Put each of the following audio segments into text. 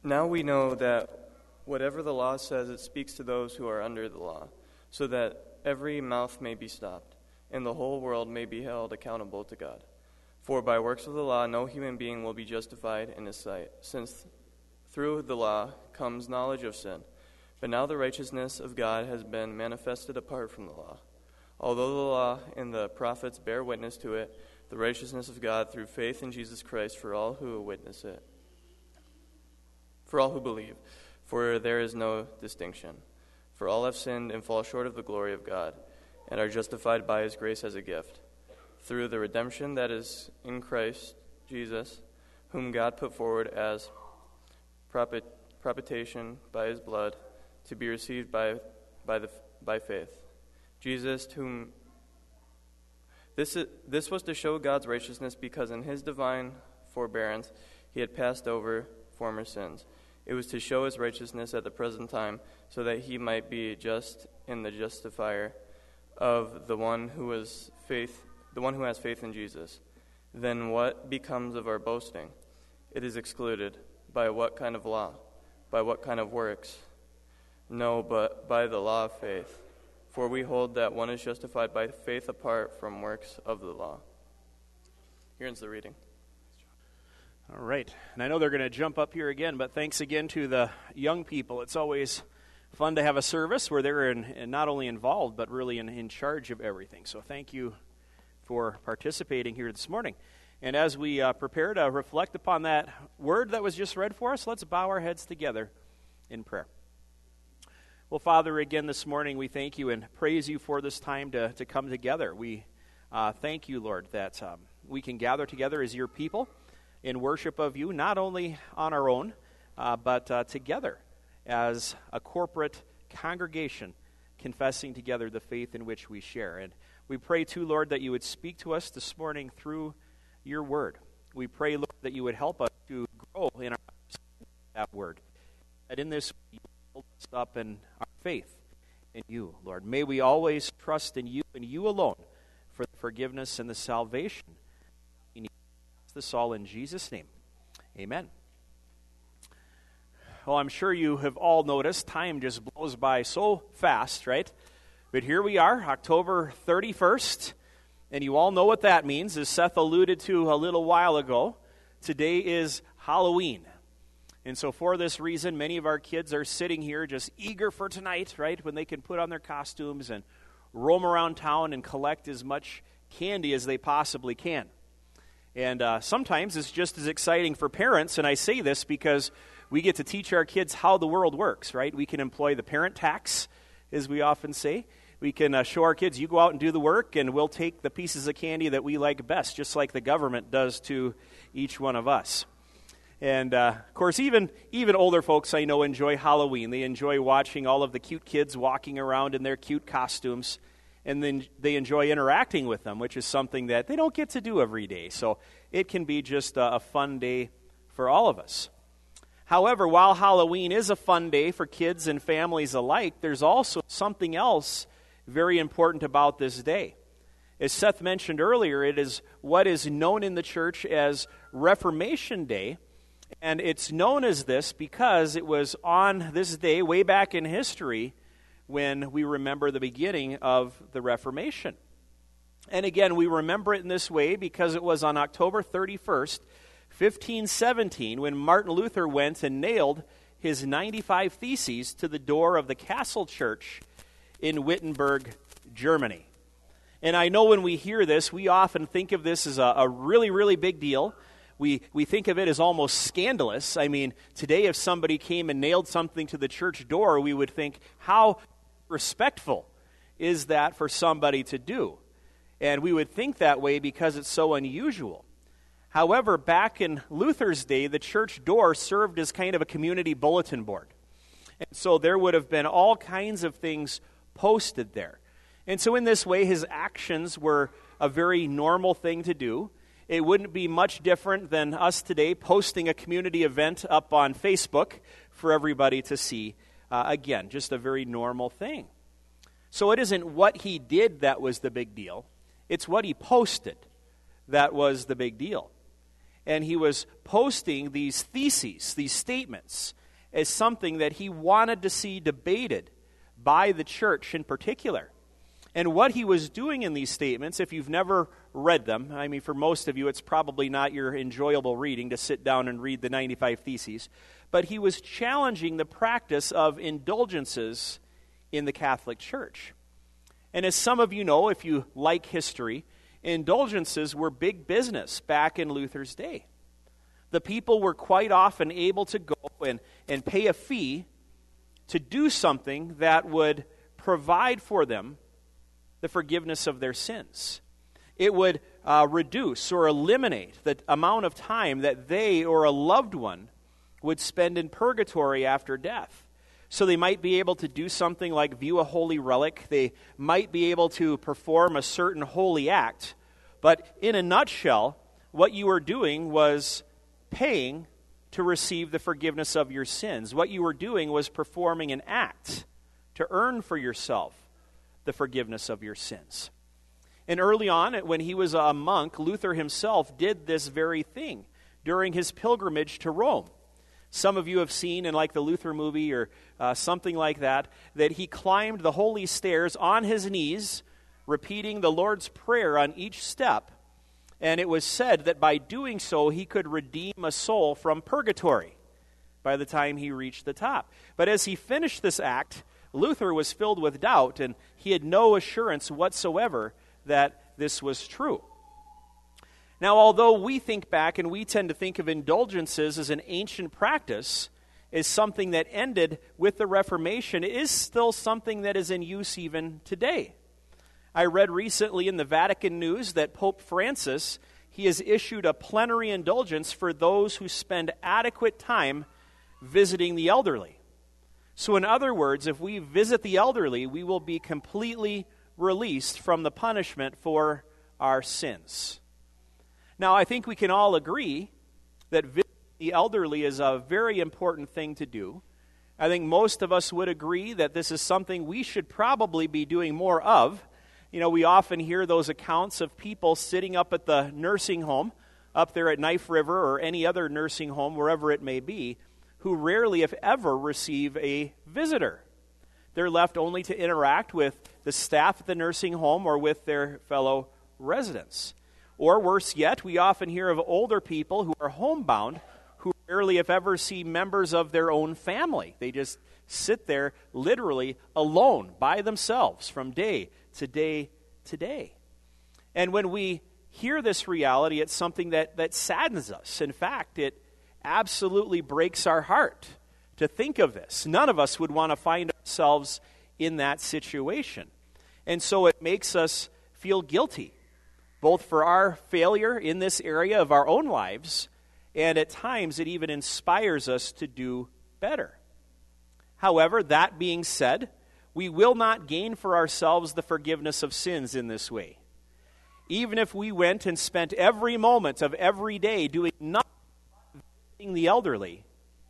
Now we know that whatever the law says, it speaks to those who are under the law, so that every mouth may be stopped, and the whole world may be held accountable to God. For by works of the law no human being will be justified in his sight, since through the law comes knowledge of sin. But now the righteousness of God has been manifested apart from the law. Although the law and the prophets bear witness to it, the righteousness of God through faith in Jesus Christ for all who witness it, for all who believe. For there is no distinction. For all have sinned and fall short of the glory of God, and are justified by his grace as a gift, through the redemption that is in Christ Jesus, whom God put forward as propitiation by his blood, to be received by faith. Jesus, whom this was to show God's righteousness, because in his divine forbearance he had passed over former sins. It was to show his righteousness at the present time, so that he might be just and the justifier of the one who has faith in Jesus. Then what becomes of our boasting? It is excluded. By what kind of law? By what kind of works? No, but by the law of faith. For we hold that one is justified by faith apart from works of the law. Here ends the reading. All right, and I know they're going to jump up here again, but thanks again to the young people. It's always fun to have a service where they're not only involved, but really in charge of everything. So thank you for participating here this morning. And as we prepare to reflect upon that word that was just read for us, let's bow our heads together in prayer. Well, Father, again this morning we thank you and praise you for this time to come together. We thank you, Lord, that we can gather together as your people in worship of you, not only on our own, but together as a corporate congregation, confessing together the faith in which we share. And we pray, too, Lord, that you would speak to us this morning through your word. We pray, Lord, that you would help us to grow in our that word, that in this you build us up in our faith in you, Lord. May we always trust in you and you alone for the forgiveness and the salvation. We need this all in Jesus' name. Amen. Well, I'm sure you have all noticed time just blows by so fast, right? But here we are, October 31st, and you all know what that means. As Seth alluded to a little while ago, today is Halloween. And so for this reason, many of our kids are sitting here just eager for tonight, right, when they can put on their costumes and roam around town and collect as much candy as they possibly can. And sometimes it's just as exciting for parents, and I say this because we get to teach our kids how the world works, right? We can employ the parent tax, as we often say. We can show our kids, you go out and do the work, and we'll take the pieces of candy that we like best, just like the government does to each one of us. And, of course, even older folks I know enjoy Halloween. They enjoy watching all of the cute kids walking around in their cute costumes, and then they enjoy interacting with them, which is something that they don't get to do every day. So it can be just a fun day for all of us. However, while Halloween is a fun day for kids and families alike, there's also something else very important about this day. As Seth mentioned earlier, it is what is known in the church as Reformation Day, and it's known as this because it was on this day, way back in history, when we remember the beginning of the Reformation. And again, we remember it in this way because it was on October 31st, 1517, when Martin Luther went and nailed his 95 Theses to the door of the Castle Church in Wittenberg, Germany. And I know when we hear this, we often think of this as a really, really big deal. We think of it as almost scandalous. I mean, today if somebody came and nailed something to the church door, we would think, how respectful is that for somebody to do? And we would think that way because it's so unusual. However, back in Luther's day, the church door served as kind of a community bulletin board. And so there would have been all kinds of things posted there. And so in this way, his actions were a very normal thing to do. It wouldn't be much different than us today posting a community event up on Facebook for everybody to see. Again, just a very normal thing. So it isn't what he did that was the big deal. It's what he posted that was the big deal. and he was posting these theses, these statements, as something that he wanted to see debated by the church in particular. And what he was doing in these statements, if you've never read them, I mean, for most of you, it's probably not your enjoyable reading to sit down and read the 95 Theses, but he was challenging the practice of indulgences in the Catholic Church. And as some of you know, if you like history, indulgences were big business back in Luther's day. The people were quite often able to go and pay a fee to do something that would provide for them the forgiveness of their sins. It would reduce or eliminate the amount of time that they or a loved one would spend in purgatory after death. So they might be able to do something like view a holy relic. They might be able to perform a certain holy act. But in a nutshell, what you were doing was paying to receive the forgiveness of your sins. What you were doing was performing an act to earn for yourself the forgiveness of your sins. And early on, when he was a monk, Luther himself did this very thing during his pilgrimage to Rome. Some of you have seen in like the Luther movie or something like that he climbed the holy stairs on his knees, repeating the Lord's Prayer on each step. And it was said that by doing so, he could redeem a soul from purgatory by the time he reached the top. But as he finished this act, Luther was filled with doubt, and he had no assurance whatsoever that this was true. Now, although we think back and we tend to think of indulgences as an ancient practice, as something that ended with the Reformation, it is still something that is in use even today. I read recently in the Vatican News that Pope Francis, he has issued a plenary indulgence for those who spend adequate time visiting the elderly. So in other words, if we visit the elderly, we will be completely released from the punishment for our sins. Now, I think we can all agree that visiting the elderly is a very important thing to do. I think most of us would agree that this is something we should probably be doing more of. You know, we often hear those accounts of people sitting up at the nursing home, up there at Knife River or any other nursing home, wherever it may be, who rarely, if ever, receive a visitor. They're left only to interact with the staff at the nursing home or with their fellow residents. Or worse yet, we often hear of older people who are homebound, who rarely, if ever, see members of their own family. They just sit there literally alone by themselves from day to day to day. And when we hear this reality, it's something that saddens us. In fact, it absolutely breaks our heart to think of this. None of us would want to find ourselves in that situation. And so it makes us feel guilty, both for our failure in this area of our own lives, and at times it even inspires us to do better. However, that being said, we will not gain for ourselves the forgiveness of sins in this way. Even if we went and spent every moment of every day doing nothing but visiting the elderly,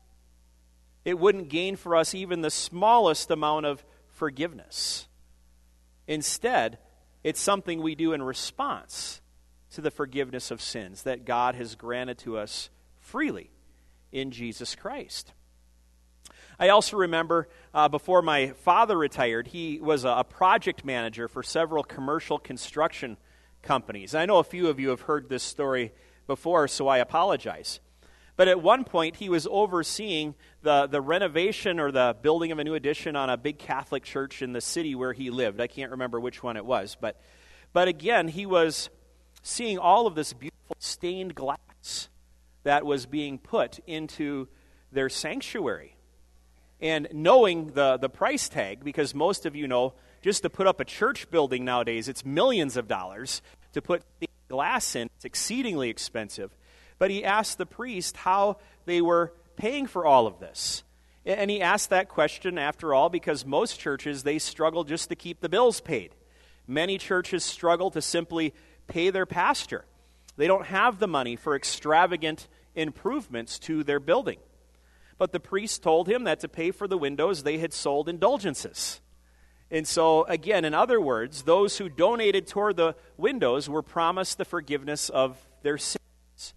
it wouldn't gain for us even the smallest amount of forgiveness. Instead, it's something we do in response to the forgiveness of sins that God has granted to us freely in Jesus Christ. I also remember before my father retired, he was a project manager for several commercial construction companies. I know a few of you have heard this story before, so I apologize. But at one point, he was overseeing the renovation or the building of a new addition on a big Catholic church in the city where he lived. I can't remember which one it was. But again, he was seeing all of this beautiful stained glass that was being put into their sanctuary. And knowing the price tag, because most of you know, just to put up a church building nowadays, it's millions of dollars. To put glass in, it's exceedingly expensive. But he asked the priest how they were paying for all of this. And he asked that question, after all, because most churches, they struggle just to keep the bills paid. Many churches struggle to simply pay their pastor. They don't have the money for extravagant improvements to their building. But the priest told him that to pay for the windows, they had sold indulgences. And so, again, in other words, those who donated toward the windows were promised the forgiveness of their sins.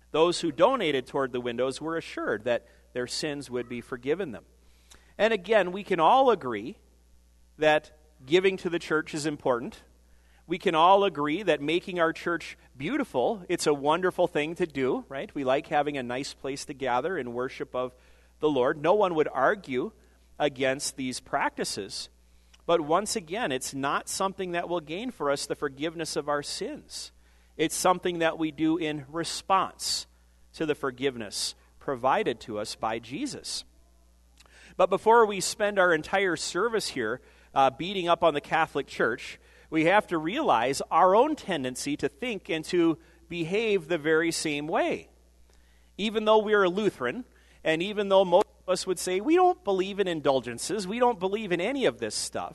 Those who donated toward the windows were assured that their sins would be forgiven them. And again, we can all agree that giving to the church is important. We can all agree that making our church beautiful, it's a wonderful thing to do, right? We like having a nice place to gather in worship of the Lord. No one would argue against these practices. But once again, it's not something that will gain for us the forgiveness of our sins. It's something that we do in response to the forgiveness provided to us by Jesus. But before we spend our entire service here beating up on the Catholic Church, we have to realize our own tendency to think and to behave the very same way. Even though we're a Lutheran, and even though most of us would say we don't believe in indulgences, we don't believe in any of this stuff,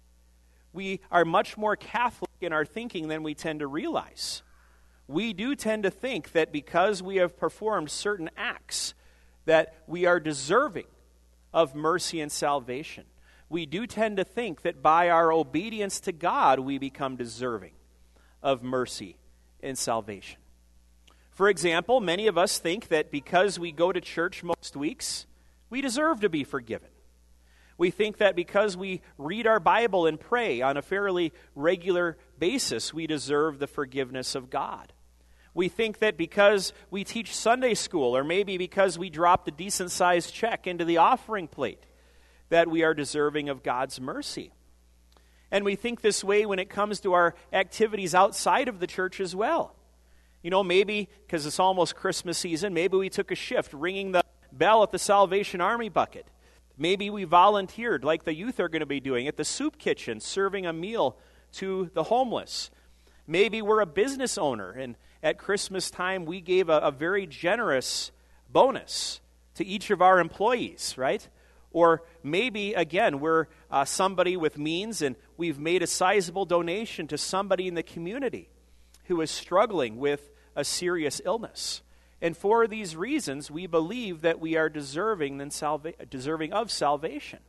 we are much more Catholic in our thinking than we tend to realize. We do tend to think that because we have performed certain acts, that we are deserving of mercy and salvation. We do tend to think that by our obedience to God, we become deserving of mercy and salvation. For example, many of us think that because we go to church most weeks, we deserve to be forgiven. We think that because we read our Bible and pray on a fairly regular basis, we deserve the forgiveness of God. We think that because we teach Sunday school, or maybe because we dropped a decent-sized check into the offering plate, that we are deserving of God's mercy. And we think this way when it comes to our activities outside of the church as well. You know, maybe, because it's almost Christmas season, maybe we took a shift ringing the bell at the Salvation Army bucket. Maybe we volunteered, like the youth are going to be doing, at the soup kitchen, serving a meal to the homeless. Maybe we're a business owner, and at Christmas time we gave a very generous bonus to each of our employees, right? Or maybe, again, we're somebody with means and we've made a sizable donation to somebody in the community who is struggling with a serious illness. And for these reasons, we believe that we are deserving of salvation.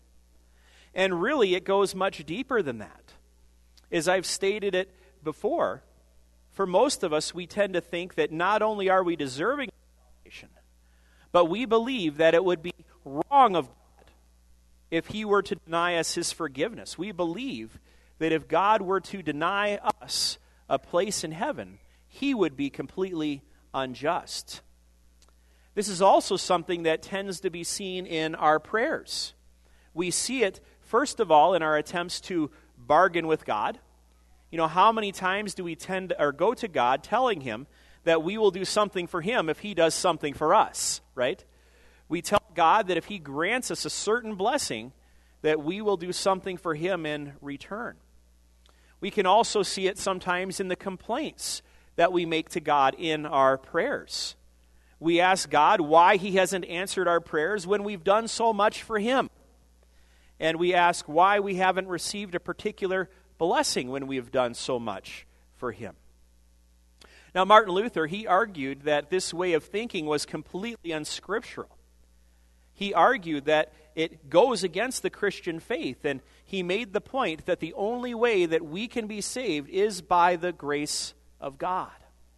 And really, it goes much deeper than that. As I've stated it before, for most of us, we tend to think that not only are we deserving of salvation, but we believe that it would be wrong of God if he were to deny us his forgiveness. We believe that if God were to deny us a place in heaven, he would be completely unjust. This is also something that tends to be seen in our prayers. We see it, first of all, in our attempts to bargain with God. You know, how many times do we go to God telling him that we will do something for him if he does something for us, right? We tell God that if he grants us a certain blessing, that we will do something for him in return. We can also see it sometimes in the complaints that we make to God in our prayers. We ask God why he hasn't answered our prayers when we've done so much for him. And we ask why we haven't received a particular blessing when we have done so much for him. Now, Martin Luther, he argued that this way of thinking was completely unscriptural. He argued that it goes against the Christian faith, and he made the point that the only way that we can be saved is by the grace of God.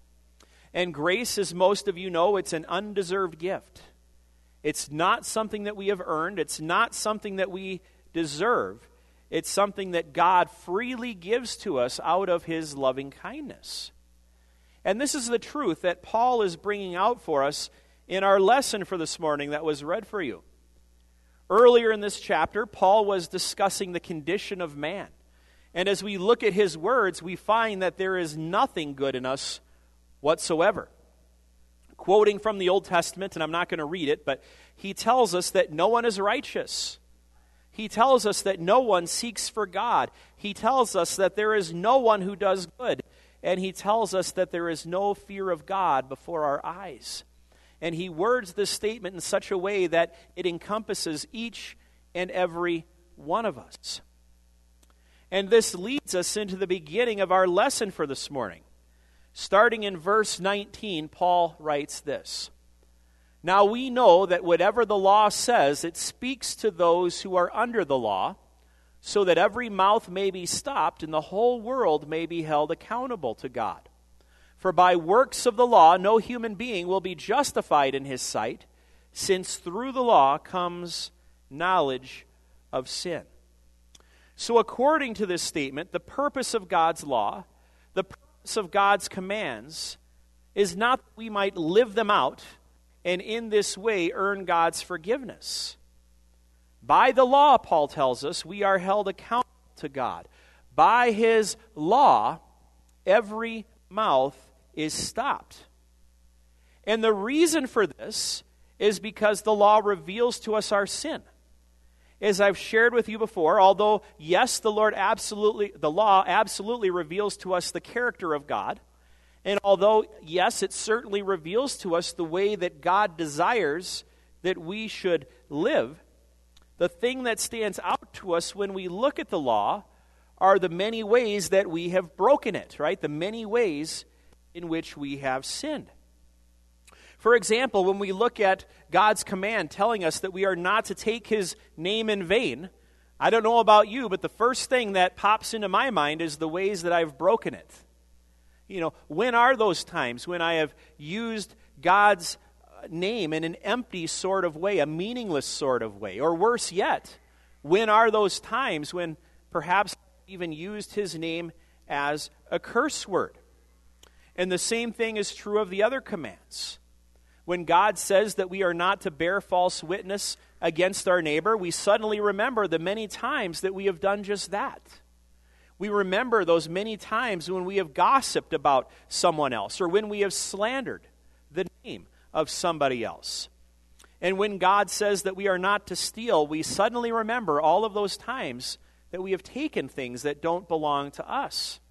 And grace, as most of you know, it's an undeserved gift. It's not something that we have earned. It's not something that we deserve. It's something that God freely gives to us out of his loving kindness. And this is the truth that Paul is bringing out for us in our lesson for this morning that was read for you. Earlier in this chapter, Paul was discussing the condition of man. And as we look at his words, we find that there is nothing good in us whatsoever. Quoting from the Old Testament, and I'm not going to read it, but he tells us that no one is righteous. He tells us that no one seeks for God. He tells us that there is no one who does good. And he tells us that there is no fear of God before our eyes. And he words this statement in such a way that it encompasses each and every one of us. And this leads us into the beginning of our lesson for this morning. Starting in verse 19, Paul writes this: "Now we know that whatever the law says, it speaks to those who are under the law, so that every mouth may be stopped and the whole world may be held accountable to God. For by works of the law no human being will be justified in his sight, since through the law comes knowledge of sin. So according to this statement, the purpose of God's law, the purpose of God's commands, is not that we might live them out and in this way earn God's forgiveness. By the law, Paul tells us, we are held accountable to God. By his law, every mouth is stopped. And the reason for this is because the law reveals to us our sin. As I've shared with you before, although, yes, the law absolutely reveals to us the character of God, and although, yes, it certainly reveals to us the way that God desires that we should live, the thing that stands out to us when we look at the law are the many ways that we have broken it, right? The many ways in which we have sinned. For example, when we look at God's command telling us that we are not to take his name in vain, I don't know about you, but the first thing that pops into my mind is the ways that I've broken it. When are those times when I have used God's name in an empty sort of way, a meaningless sort of way? Or worse yet, when are those times when perhaps I've even used his name as a curse word? And the same thing is true of the other commands. When God says that we are not to bear false witness against our neighbor, we suddenly remember the many times that we have done just that. We remember those many times when we have gossiped about someone else or when we have slandered the name of somebody else. And when God says that we are not to steal, we suddenly remember all of those times that we have taken things that don't belong to us.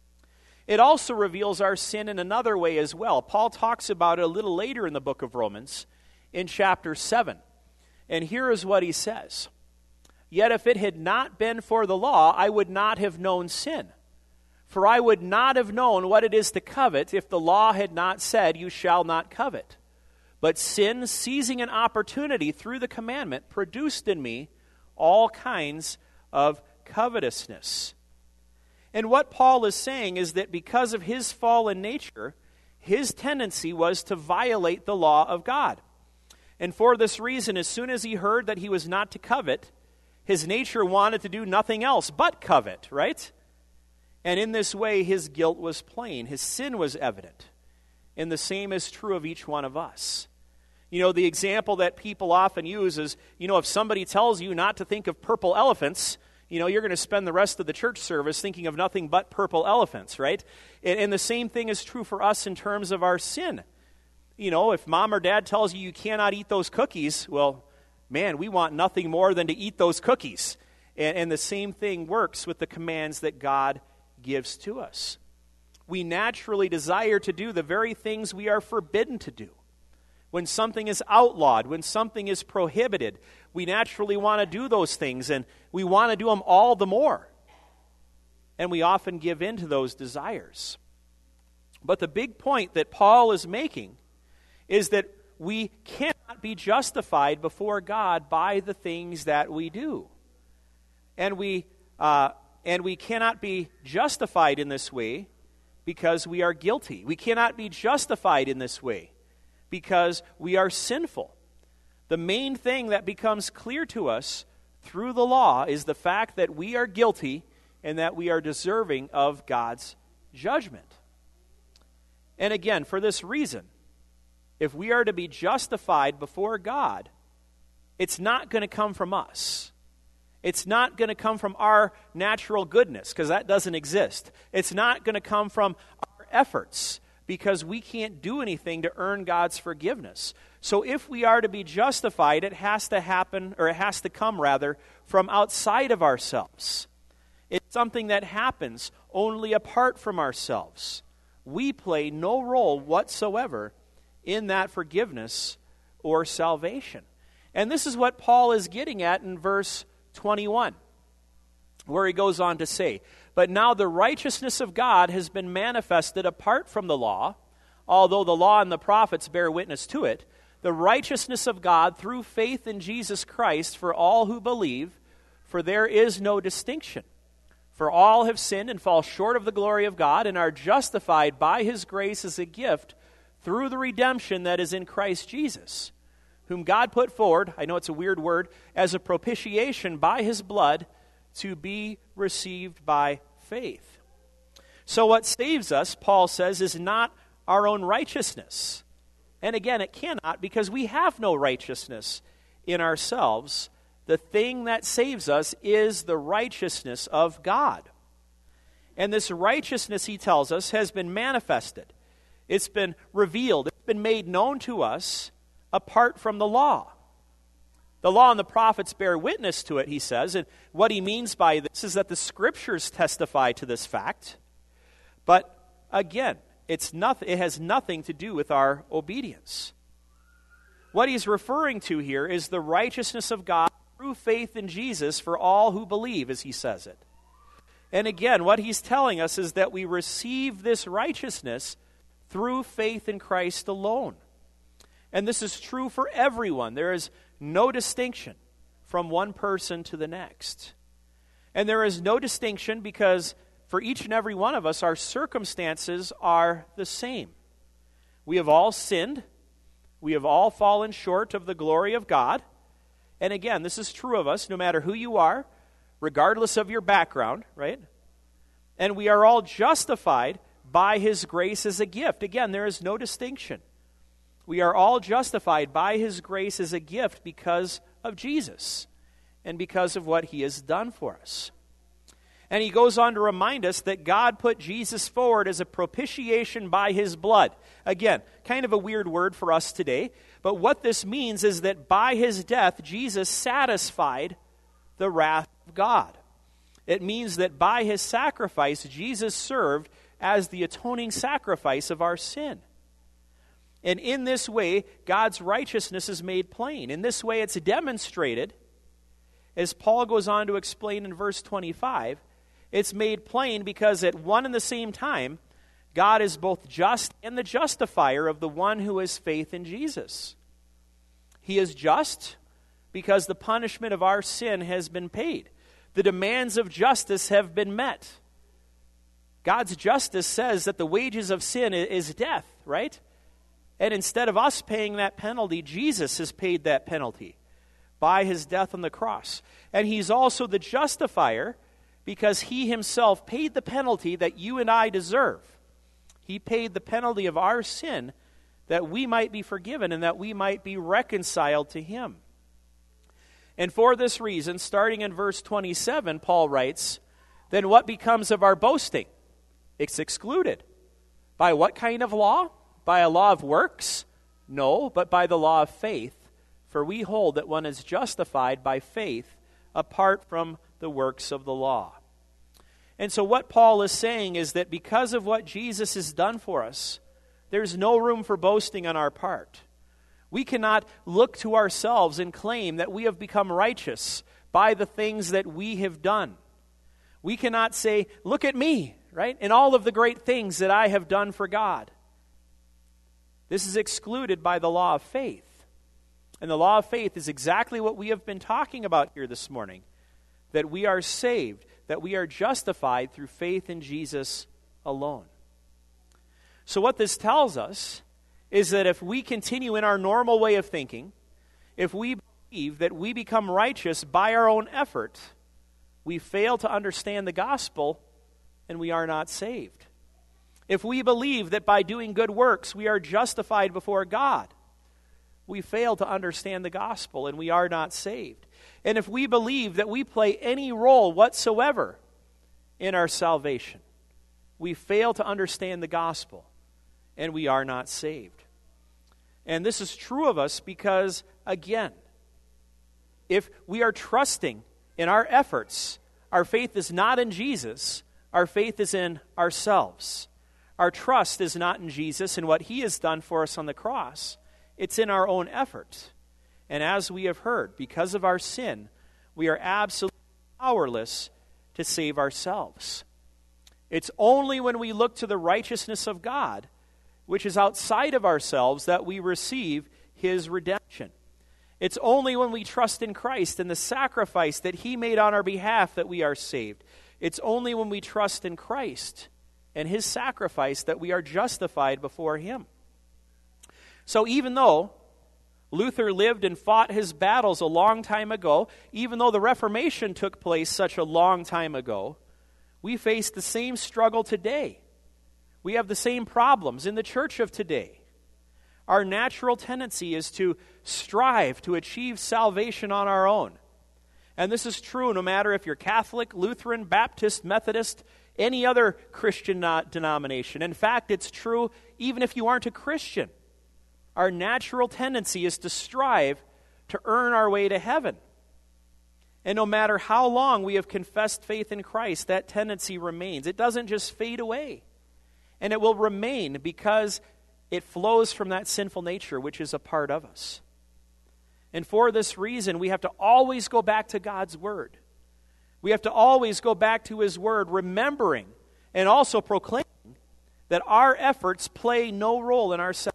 It also reveals our sin in another way as well. Paul talks about it a little later in the book of Romans in chapter 7. And here is what he says. Yet if it had not been for the law, I would not have known sin. For I would not have known what it is to covet if the law had not said, you shall not covet. But sin, seizing an opportunity through the commandment, produced in me all kinds of covetousness. And what Paul is saying is that because of his fallen nature, his tendency was to violate the law of God. And for this reason, as soon as he heard that he was not to covet, his nature wanted to do nothing else but covet, right? And in this way, his guilt was plain. His sin was evident. And the same is true of each one of us. The example that people often use is, if somebody tells you not to think of purple elephants, you're going to spend the rest of the church service thinking of nothing but purple elephants, right? And the same thing is true for us in terms of our sin. If mom or dad tells you cannot eat those cookies, well, man, we want nothing more than to eat those cookies. And the same thing works with the commands that God gives to us. We naturally desire to do the very things we are forbidden to do. When something is outlawed, when something is prohibited, we naturally want to do those things, and we want to do them all the more. And we often give in to those desires. But the big point that Paul is making is that we cannot be justified before God by the things that we do. And we cannot be justified in this way because we are guilty. We cannot be justified in this way because we are sinful. The main thing that becomes clear to us through the law is the fact that we are guilty and that we are deserving of God's judgment. And again, for this reason, if we are to be justified before God, it's not going to come from us. It's not going to come from our natural goodness, because that doesn't exist. It's not going to come from our efforts, because we can't do anything to earn God's forgiveness. So if we are to be justified, it has to happen, or it has to come rather, from outside of ourselves. It's something that happens only apart from ourselves. We play no role whatsoever in that forgiveness or salvation. And this is what Paul is getting at in verse 21, where he goes on to say, "But now the righteousness of God has been manifested apart from the law, although the law and the prophets bear witness to it, the righteousness of God through faith in Jesus Christ for all who believe, for there is no distinction. For all have sinned and fall short of the glory of God and are justified by his grace as a gift through the redemption that is in Christ Jesus, whom God put forward, I know it's a weird word, as a propitiation by his blood to be received by faith. So what saves us, Paul says, is not our own righteousness. And again, it cannot, because we have no righteousness in ourselves. The thing that saves us is the righteousness of God. And this righteousness, he tells us, has been manifested. It's been revealed. It's been made known to us apart from the law. The law and the prophets bear witness to it, he says. And what he means by this is that the Scriptures testify to this fact. But again, it has nothing to do with our obedience. What he's referring to here is the righteousness of God through faith in Jesus for all who believe, as he says it. And again, what he's telling us is that we receive this righteousness through faith in Christ alone. And this is true for everyone. There is no distinction from one person to the next. And there is no distinction because for each and every one of us, our circumstances are the same. We have all sinned. We have all fallen short of the glory of God. And again, this is true of us, no matter who you are, regardless of your background, right? And we are all justified by his grace as a gift. Again, there is no distinction. We are all justified by his grace as a gift because of Jesus and because of what he has done for us. And he goes on to remind us that God put Jesus forward as a propitiation by his blood. Again, kind of a weird word for us today, but what this means is that by his death, Jesus satisfied the wrath of God. It means that by his sacrifice, Jesus served as the atoning sacrifice of our sin. And in this way, God's righteousness is made plain. In this way, it's demonstrated, as Paul goes on to explain in verse 25, it's made plain because at one and the same time, God is both just and the justifier of the one who has faith in Jesus. He is just because the punishment of our sin has been paid. The demands of justice have been met. God's justice says that the wages of sin is death, right? And instead of us paying that penalty, Jesus has paid that penalty by his death on the cross. And he's also the justifier because he himself paid the penalty that you and I deserve. He paid the penalty of our sin that we might be forgiven and that we might be reconciled to him. And for this reason, starting in verse 27, Paul writes, then what becomes of our boasting? It's excluded. By what kind of law? By a law of works? No, but by the law of faith. For we hold that one is justified by faith apart from the works of the law. And so what Paul is saying is that because of what Jesus has done for us, there's no room for boasting on our part. We cannot look to ourselves and claim that we have become righteous by the things that we have done. We cannot say, look at me, right, and all of the great things that I have done for God. This is excluded by the law of faith. And the law of faith is exactly what we have been talking about here this morning. That we are saved, that we are justified through faith in Jesus alone. So what this tells us is that if we continue in our normal way of thinking, if we believe that we become righteous by our own effort, we fail to understand the gospel and we are not saved. If we believe that by doing good works we are justified before God, we fail to understand the gospel and we are not saved. And if we believe that we play any role whatsoever in our salvation, we fail to understand the gospel and we are not saved. And this is true of us because, again, if we are trusting in our efforts, our faith is not in Jesus, our faith is in ourselves. Our trust is not in Jesus and what he has done for us on the cross. It's in our own effort. And as we have heard, because of our sin, we are absolutely powerless to save ourselves. It's only when we look to the righteousness of God, which is outside of ourselves, that we receive his redemption. It's only when we trust in Christ and the sacrifice that he made on our behalf that we are saved. It's only when we trust in Christ and his sacrifice that we are justified before him. So even though Luther lived and fought his battles a long time ago, even though the Reformation took place such a long time ago, we face the same struggle today. We have the same problems in the church of today. Our natural tendency is to strive to achieve salvation on our own. And this is true no matter if you're Catholic, Lutheran, Baptist, Methodist, any other Christian denomination. In fact, it's true even if you aren't a Christian. Our natural tendency is to strive to earn our way to heaven. And no matter how long we have confessed faith in Christ, that tendency remains. It doesn't just fade away. And it will remain because it flows from that sinful nature which is a part of us. And for this reason, we have to always go back to God's Word. We have to always go back to his Word, remembering and also proclaiming that our efforts play no role in our salvation.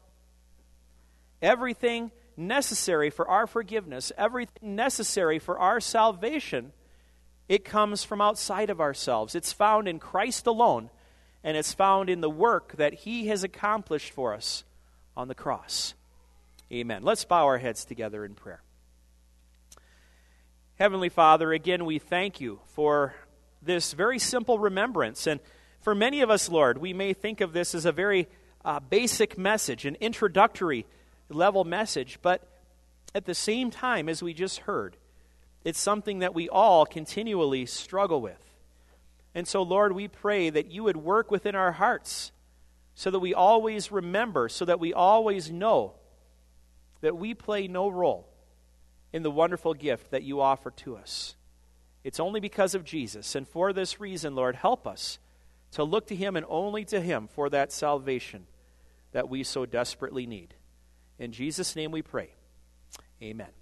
Everything necessary for our forgiveness, everything necessary for our salvation, it comes from outside of ourselves. It's found in Christ alone, and it's found in the work that he has accomplished for us on the cross. Amen. Let's bow our heads together in prayer. Heavenly Father, again, we thank you for this very simple remembrance. And for many of us, Lord, we may think of this as a very basic message, an introductory level message, but at the same time, as we just heard, it's something that we all continually struggle with. And so, Lord, we pray that you would work within our hearts so that we always remember, so that we always know that we play no role in the wonderful gift that you offer to us. It's only because of Jesus. And for this reason, Lord, help us to look to him and only to him for that salvation that we so desperately need. In Jesus' name we pray. Amen.